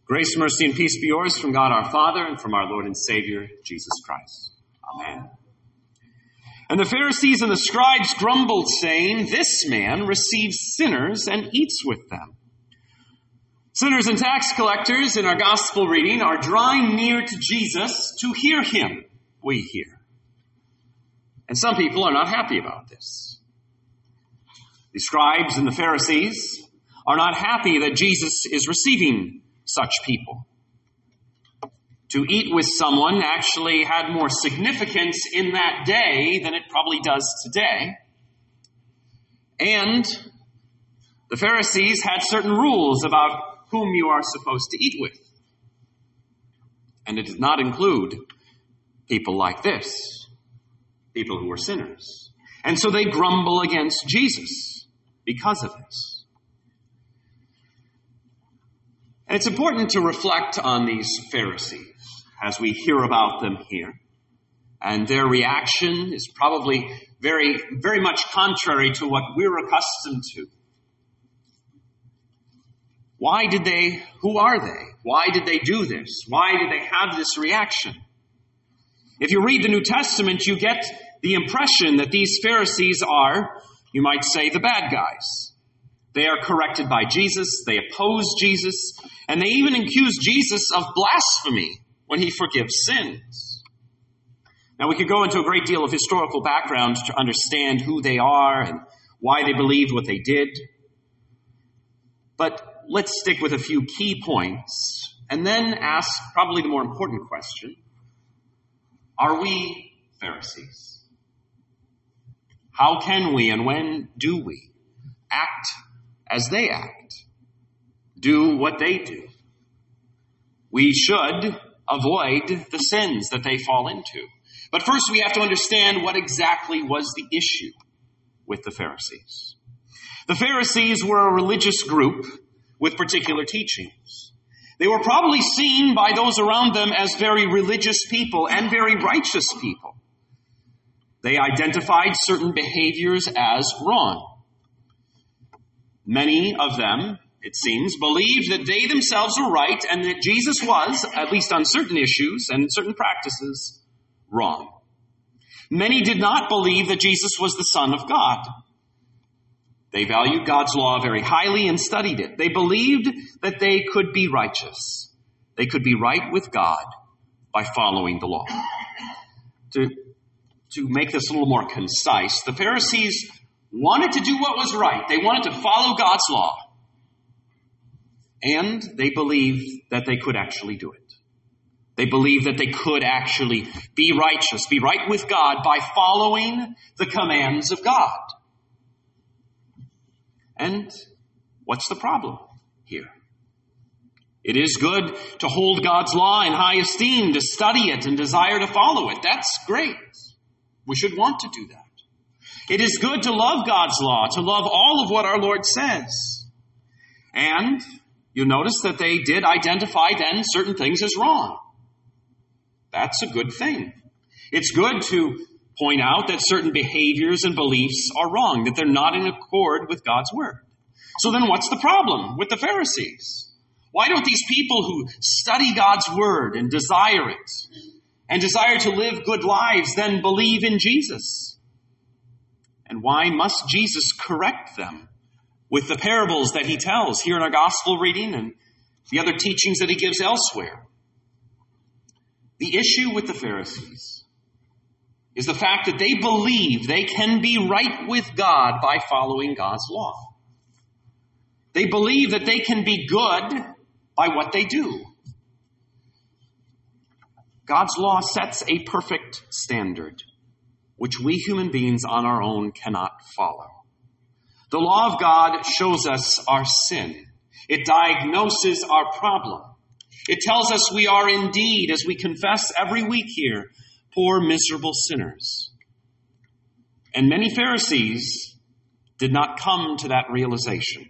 Grace, mercy, and peace be yours from God our Father and from our Lord and Savior, Jesus Christ. Amen. And the Pharisees and the scribes grumbled, saying, "This man receives sinners and eats with them." Sinners and tax collectors in our gospel reading are drawing near to Jesus to hear him, we hear. And some people are not happy about this. The scribes and the Pharisees are not happy that Jesus is receiving such people. To eat with someone actually had more significance in that day than it probably does today. And the Pharisees had certain rules about whom you are supposed to eat with. And it did not include people like this, people who were sinners. And so they grumble against Jesus because of this. And it's important to reflect on these Pharisees as we hear about them here. And their reaction is probably very, very much contrary to what we're accustomed to. Who are they? Why did they do this? Why did they have this reaction? If you read the New Testament, you get the impression that these Pharisees are, you might say, the bad guys. They are corrected by Jesus, they oppose Jesus, and they even accuse Jesus of blasphemy when he forgives sins. Now, we could go into a great deal of historical background to understand who they are and why they believed what they did. But let's stick with a few key points and then ask probably the more important question. Are we Pharisees? How can we and when do we act as they act? Do what they do? We should avoid the sins that they fall into. But first we have to understand what exactly was the issue with the Pharisees. The Pharisees were a religious group with particular teachings. They were probably seen by those around them as very religious people and very righteous people. They identified certain behaviors as wrong. Many of them, it seems, believed that they themselves were right and that Jesus was, at least on certain issues and certain practices, wrong. Many did not believe that Jesus was the Son of God. They valued God's law very highly and studied it. They believed that they could be righteous. They could be right with God by following the law. To make this a little more concise, the Pharisees wanted to do what was right. They wanted to follow God's law. And they believed that they could actually do it. They believed that they could actually be righteous, be right with God by following the commands of God. And what's the problem here? It is good to hold God's law in high esteem, to study it and desire to follow it. That's great. We should want to do that. It is good to love God's law, to love all of what our Lord says. And you'll notice that they did identify then certain things as wrong. That's a good thing. It's good to point out that certain behaviors and beliefs are wrong, that they're not in accord with God's word. So then what's the problem with the Pharisees? Why don't these people who study God's word and desire it, and desire to live good lives, then believe in Jesus? And why must Jesus correct them with the parables that he tells here in our gospel reading and the other teachings that he gives elsewhere? The issue with the Pharisees is the fact that they believe they can be right with God by following God's law. They believe that they can be good by what they do. God's law sets a perfect standard, which we human beings on our own cannot follow. The law of God shows us our sin. It diagnoses our problem. It tells us we are indeed, as we confess every week here, poor, miserable sinners. And many Pharisees did not come to that realization.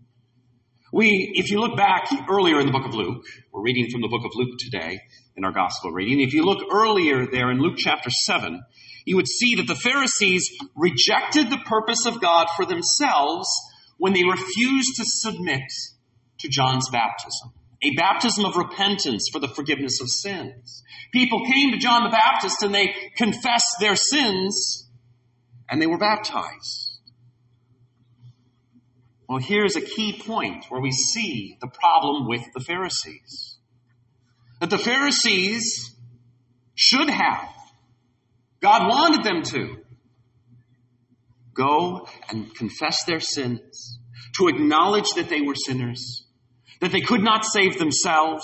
If you look back earlier in the book of Luke, we're reading from the book of Luke today in our gospel reading. If you look earlier there in Luke chapter 7, you would see that the Pharisees rejected the purpose of God for themselves when they refused to submit to John's baptism. a baptism of repentance for the forgiveness of sins. People came to John the Baptist and they confessed their sins and they were baptized. Well, here's a key point where we see the problem with the Pharisees. That the Pharisees should have, God wanted them to, go and confess their sins, to acknowledge that they were sinners, that they could not save themselves,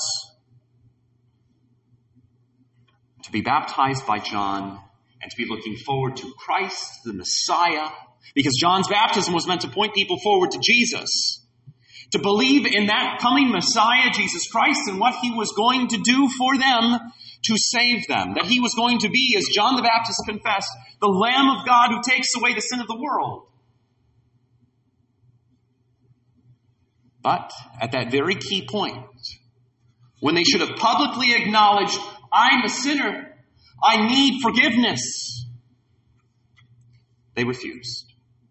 to be baptized by John, and to be looking forward to Christ, the Messiah, because John's baptism was meant to point people forward to Jesus, to believe in that coming Messiah, Jesus Christ, and what he was going to do for them to save them, that he was going to be, as John the Baptist confessed, the Lamb of God who takes away the sin of the world. But at that very key point, when they should have publicly acknowledged, I'm a sinner, I need forgiveness, they refused.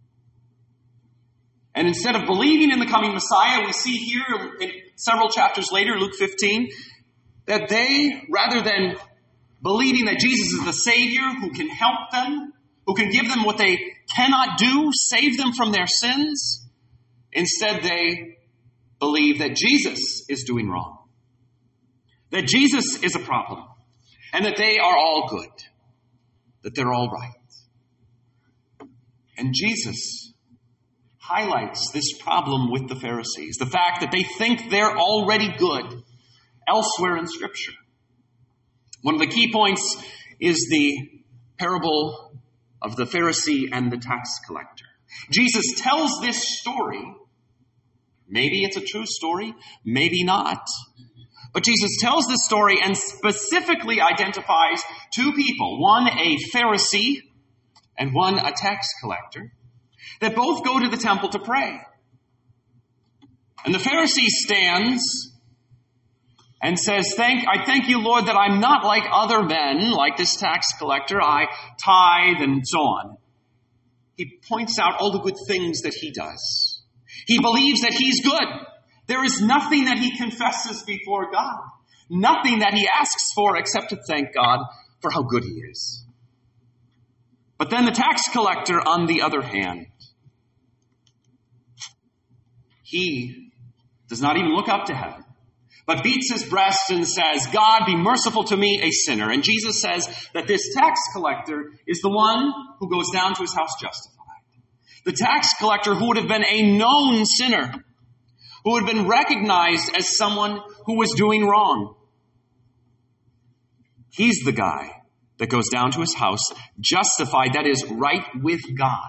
And instead of believing in the coming Messiah, we see here in several chapters later, Luke 15, that they, rather than believing that Jesus is the Savior who can help them, who can give them what they cannot do, save them from their sins, instead they believe that Jesus is doing wrong, that Jesus is a problem, and that they are all good, that they're all right. And Jesus highlights this problem with the Pharisees, the fact that they think they're already good elsewhere in Scripture. One of the key points is the parable of the Pharisee and the tax collector. Jesus tells this story. Maybe it's a true story, maybe not. But Jesus tells this story and specifically identifies two people, one a Pharisee and one a tax collector, that both go to the temple to pray. And the Pharisee stands and says, I thank you, Lord, that I'm not like other men, like this tax collector. I tithe and so on. He points out all the good things that he does. He believes that he's good. There is nothing that he confesses before God. Nothing that he asks for except to thank God for how good he is. But then the tax collector, on the other hand, he does not even look up to heaven, but beats his breast and says, God, be merciful to me, a sinner. And Jesus says that this tax collector is the one who goes down to his house justified. The tax collector who would have been a known sinner, who would have been recognized as someone who was doing wrong. He's the guy that goes down to his house justified, that is, right with God.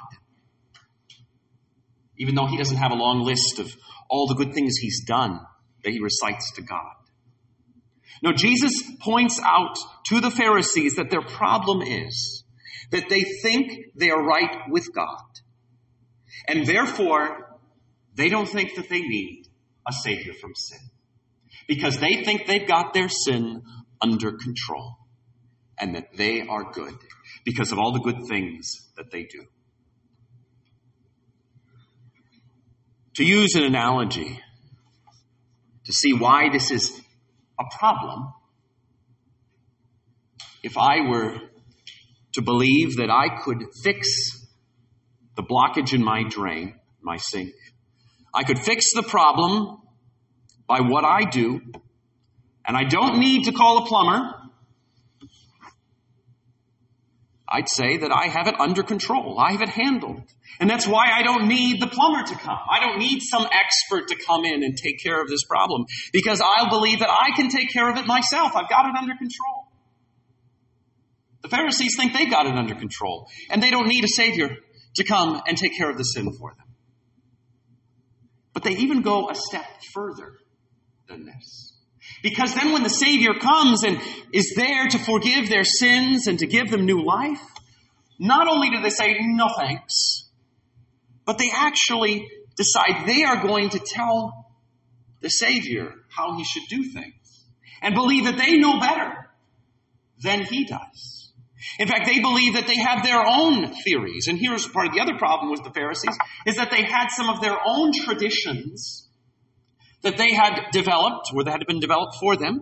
Even though he doesn't have a long list of all the good things he's done that he recites to God. No, Jesus points out to the Pharisees that their problem is that they think they are right with God. And therefore, they don't think that they need a Savior from sin. Because they think they've got their sin under control. And that they are good because of all the good things that they do. To use an analogy, to see why this is a problem, if I were to believe that I could fix the blockage in my drain, my sink, I could fix the problem by what I do, and I don't need to call a plumber, I'd say that I have it under control. I have it handled. And that's why I don't need the plumber to come. I don't need some expert to come in and take care of this problem, because I'll believe that I can take care of it myself. I've got it under control. The Pharisees think they got it under control, and they don't need a Savior to come and take care of the sin for them. But they even go a step further than this. Because then when the Savior comes and is there to forgive their sins and to give them new life, not only do they say, no thanks, but they actually decide they are going to tell the Savior how he should do things and believe that they know better than he does. In fact, they believe that they have their own theories. And here's part of the other problem with the Pharisees, is that they had some of their own traditions that they had developed, or that had been developed for them,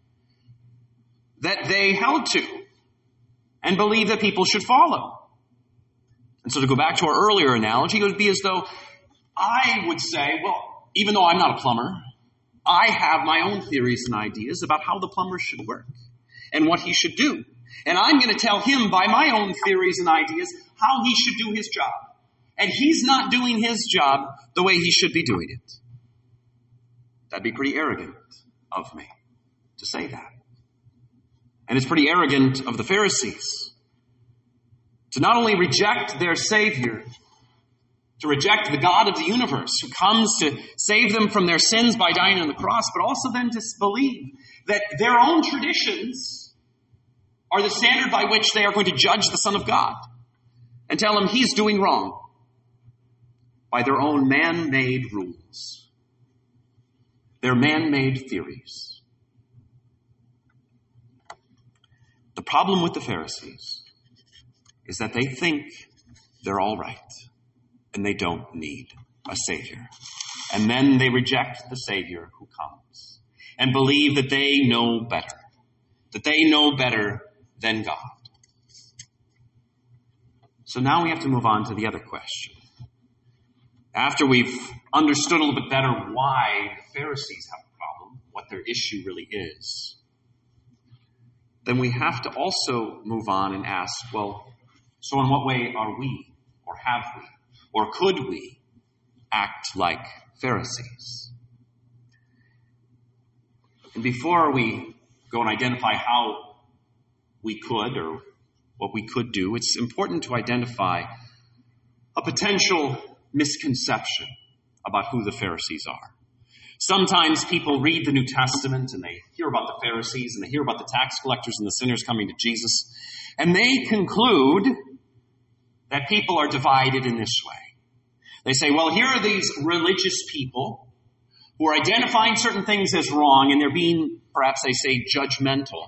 that they held to and believed that people should follow. And so to go back to our earlier analogy, it would be as though I would say, well, even though I'm not a plumber, I have my own theories and ideas about how the plumber should work and what he should do. And I'm going to tell him by my own theories and ideas how he should do his job. And he's not doing his job the way he should be doing it. That'd be pretty arrogant of me to say that. And it's pretty arrogant of the Pharisees to not only reject their Savior, to reject the God of the universe who comes to save them from their sins by dying on the cross, but also then to believe that their own traditions are the standard by which they are going to judge the Son of God and tell him he's doing wrong by their own man-made rules, their man-made theories. The problem with the Pharisees is that they think they're all right and they don't need a Savior. And then they reject the Savior who comes and believe that they know better than God. So now we have to move on to the other question. After we've understood a little bit better why the Pharisees have a problem, what their issue really is, then we have to also move on and ask, well, so in what way are we, or have we, or could we act like Pharisees? And before we go and identify how we could or what we could do, it's important to identify a potential misconception about who the Pharisees are. Sometimes people read the New Testament and they hear about the Pharisees and they hear about the tax collectors and the sinners coming to Jesus, and they conclude that people are divided in this way. They say, well, here are these religious people who are identifying certain things as wrong, and they're being, perhaps they say, judgmental.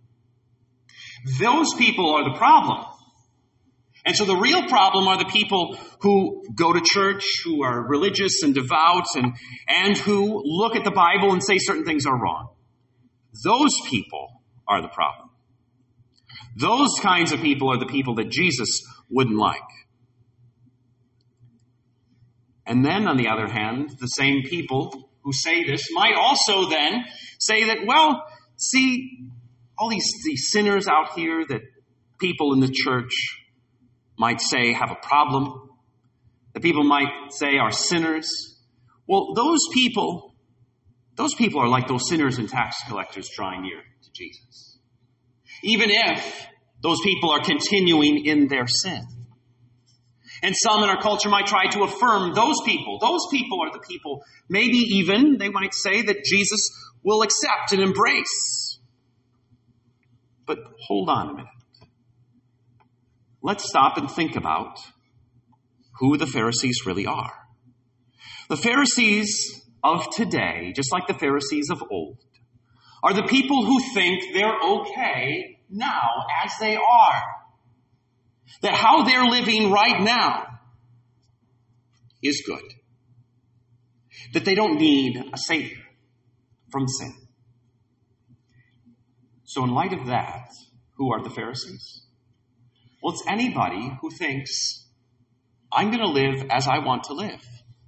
Those people are the problem. And so the real problem are the people who go to church, who are religious and devout, and who look at the Bible and say certain things are wrong. Those people are the problem. Those kinds of people are the people that Jesus wouldn't like. And then, on the other hand, the same people who say this might also then say that, well, see, all these sinners out here that people in the church might say have a problem, that people might say are sinners. Well, those people are like those sinners and tax collectors drawing near to Jesus. Even if those people are continuing in their sin. And some in our culture might try to affirm those people. Those people are the people, maybe even, they might say, that Jesus will accept and embrace. But hold on a minute. Let's stop and think about who the Pharisees really are. The Pharisees of today, just like the Pharisees of old, are the people who think they're okay now as they are. That how they're living right now is good. That they don't need a Savior from sin. So in light of that, who are the Pharisees? Well, it's anybody who thinks, I'm going to live as I want to live.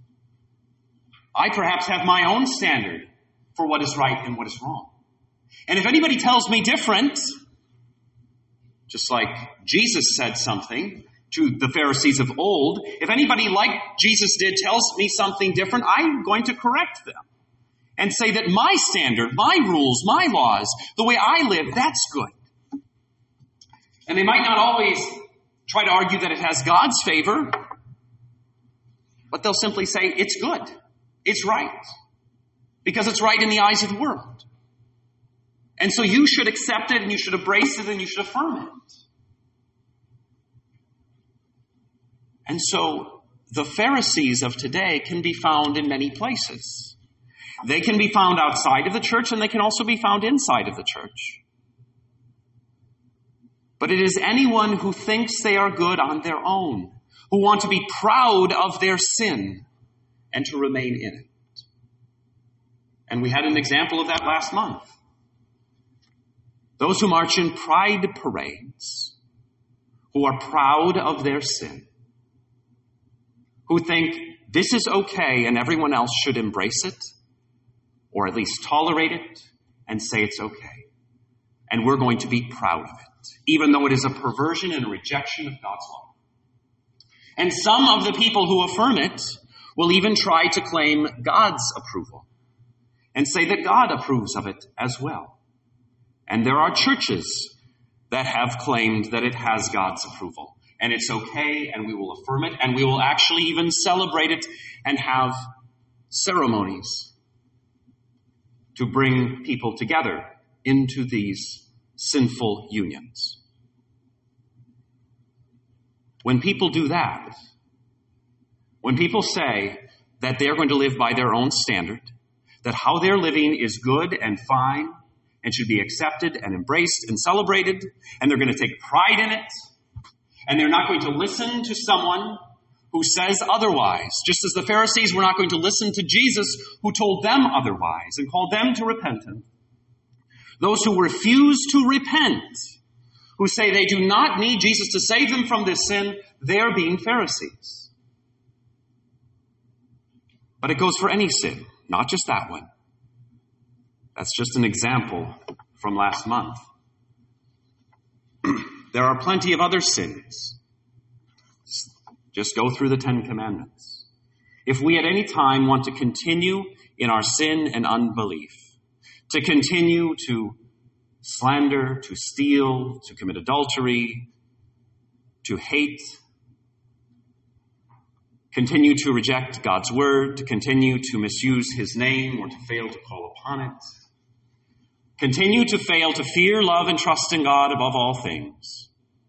I perhaps have my own standard for what is right and what is wrong. And if anybody tells me different, just like Jesus said something to the Pharisees of old, if anybody like Jesus did tells me something different, I'm going to correct them and say that my standard, my rules, my laws, the way I live, that's good. And they might not always try to argue that it has God's favor, but they'll simply say it's good, it's right, because it's right in the eyes of the world. And so you should accept it, and you should embrace it, and you should affirm it. And so the Pharisees of today can be found in many places. They can be found outside of the church, and they can also be found inside of the church. But it is anyone who thinks they are good on their own, who want to be proud of their sin and to remain in it. And we had an example of that last month. Those who march in pride parades, who are proud of their sin, who think this is okay and everyone else should embrace it, or at least tolerate it and say it's okay. And we're going to be proud of it, even though it is a perversion and a rejection of God's law. And some of the people who affirm it will even try to claim God's approval and say that God approves of it as well. And there are churches that have claimed that it has God's approval and it's okay, and we will affirm it, and we will actually even celebrate it and have ceremonies to bring people together into these sinful unions. When people do that, when people say that they're going to live by their own standard, that how they're living is good and fine and should be accepted and embraced and celebrated, and they're going to take pride in it, and they're not going to listen to someone who says otherwise, just as the Pharisees were not going to listen to Jesus who told them otherwise and called them to repentance. Those who refuse to repent, who say they do not need Jesus to save them from this sin, they're being Pharisees. But it goes for any sin, not just that one. That's just an example from last month. There are plenty of other sins. Just go through the Ten Commandments. If we at any time want to continue in our sin and unbelief, to continue to slander, to steal, to commit adultery, to hate, continue to reject God's word, to continue to misuse his name or to fail to call upon it, continue to fail to fear, love, and trust in God above all things.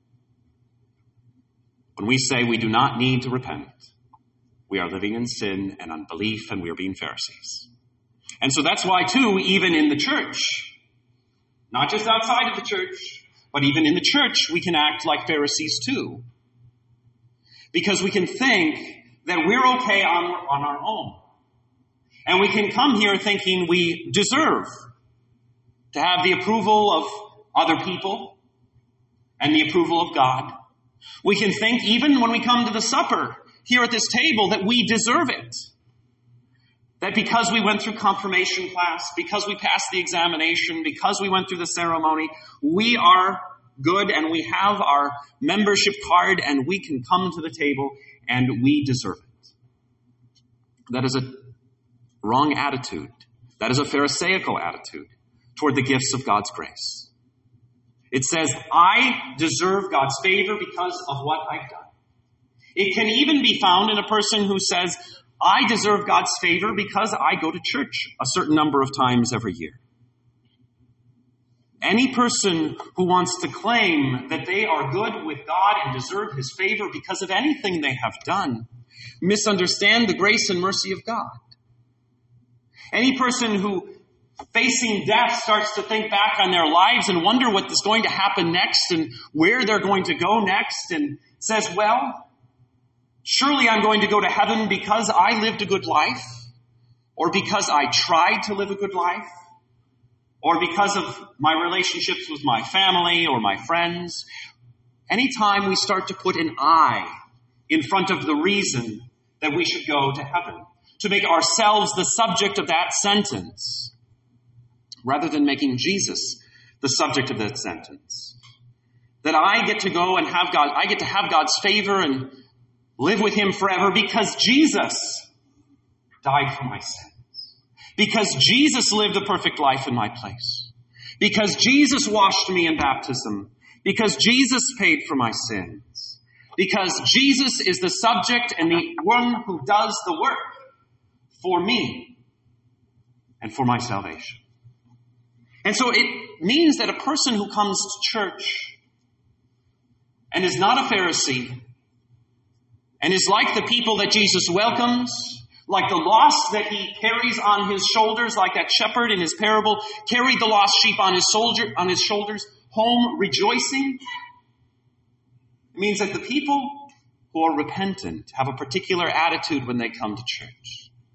When we say we do not need to repent, we are living in sin and unbelief, and we are being Pharisees. And so that's why, too, even in the church, not just outside of the church, but even in the church, we can act like Pharisees, too. Because we can think that we're okay on our own. And we can come here thinking we deserve to have the approval of other people and the approval of God. We can think, even when we come to the supper here at this table, that we deserve it. That because we went through confirmation class, because we passed the examination, because we went through the ceremony, we are good and we have our membership card and we can come to the table and we deserve it. That is a wrong attitude. That is a Pharisaical attitude toward the gifts of God's grace. It says, I deserve God's favor because of what I've done. It can even be found in a person who says, I deserve God's favor because I go to church a certain number of times every year. Any person who wants to claim that they are good with God and deserve his favor because of anything they have done misunderstand the grace and mercy of God. Any person who, facing death, starts to think back on their lives and wonder what is going to happen next and where they're going to go next and says, well, surely I'm going to go to heaven because I lived a good life, or because I tried to live a good life, or because of my relationships with my family or my friends. Anytime we start to put an I in front of the reason that we should go to heaven, to make ourselves the subject of that sentence, rather than making Jesus the subject of that sentence, that I get to go and have God, I get to have God's favor and live with him forever because Jesus died for my sins. Because Jesus lived a perfect life in my place. Because Jesus washed me in baptism. Because Jesus paid for my sins. Because Jesus is the subject and the one who does the work for me and for my salvation. And so it means that a person who comes to church and is not a Pharisee and is like the people that Jesus welcomes, like the lost that he carries on his shoulders, like that shepherd in his parable carried the lost sheep on his shoulders, home rejoicing. It means that the people who are repentant have a particular attitude when they come to church.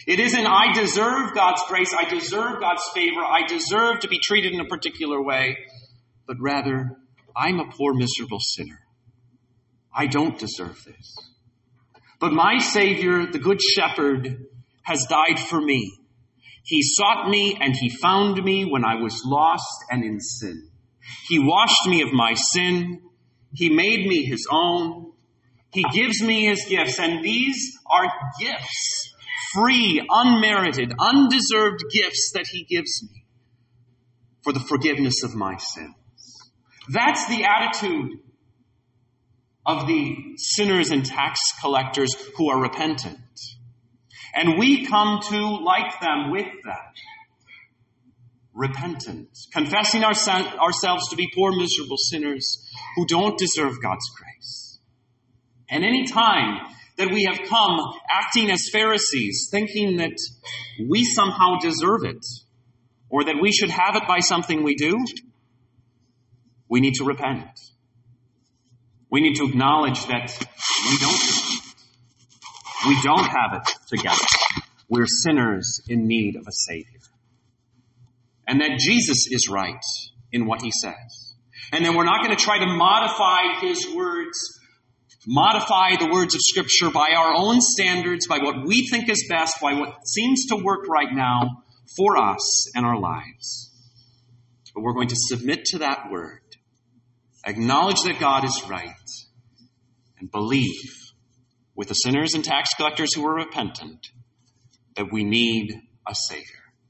It isn't, I deserve God's grace, I deserve God's favor, I deserve to be treated in a particular way, but rather, I'm a poor, miserable sinner. I don't deserve this. But my Savior, the Good Shepherd, has died for me. He sought me and he found me when I was lost and in sin. He washed me of my sin. He made me his own. He gives me his gifts, and these are gifts, free, unmerited, undeserved gifts that he gives me for the forgiveness of my sins. That's the attitude of the sinners and tax collectors who are repentant. And we come to like them with that. Repentant, confessing ourselves to be poor, miserable sinners who don't deserve God's grace. And any time that we have come acting as Pharisees, thinking that we somehow deserve it, or that we should have it by something we do, we need to repent. We need to acknowledge that we don't deserve it. We don't have it together. We're sinners in need of a Savior. And that Jesus is right in what he says. And that we're not going to try to modify his words, modify the words of Scripture by our own standards, by what we think is best, by what seems to work right now for us and our lives. But we're going to submit to that word, acknowledge that God is right, and believe with the sinners and tax collectors who are repentant that we need a Savior.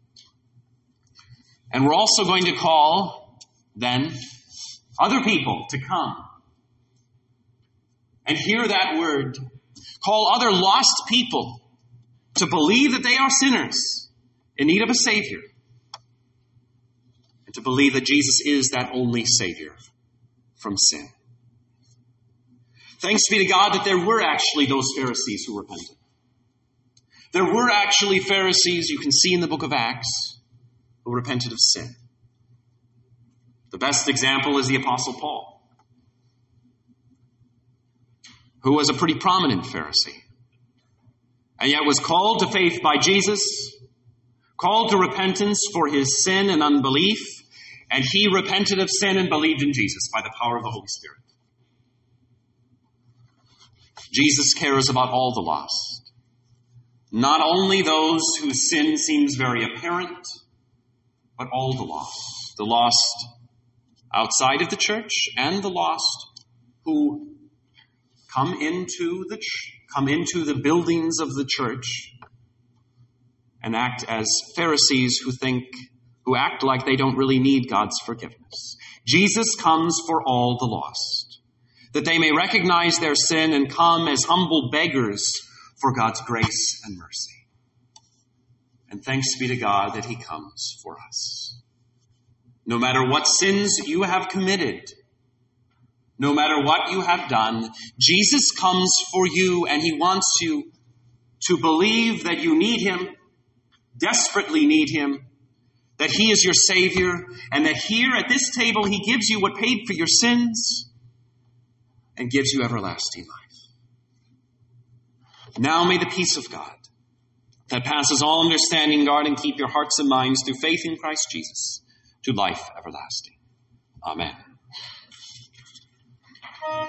And we're also going to call, then, other people to come and hear that word. Call other lost people to believe that they are sinners in need of a Savior. And to believe that Jesus is that only Savior from sin. Thanks be to God that there were actually those Pharisees who repented. There were actually Pharisees, you can see in the book of Acts, who repented of sin. The best example is the Apostle Paul, who was a pretty prominent Pharisee, and yet was called to faith by Jesus, called to repentance for his sin and unbelief, and he repented of sin and believed in Jesus by the power of the Holy Spirit. Jesus cares about all the lost, not only those whose sin seems very apparent, but all the lost outside of the church, and the lost who come into the buildings of the church and act as Pharisees who act like they don't really need God's forgiveness. Jesus comes for all the lost, that they may recognize their sin and come as humble beggars for God's grace and mercy. And thanks be to God that he comes for us. No matter what sins you have committed, no matter what you have done, Jesus comes for you, and he wants you to believe that you need him, desperately need him, that he is your Savior, and that here at this table he gives you what paid for your sins and gives you everlasting life. Now may the peace of God, that passes all understanding, guard and keep your hearts and minds through faith in Christ Jesus to life everlasting. Amen.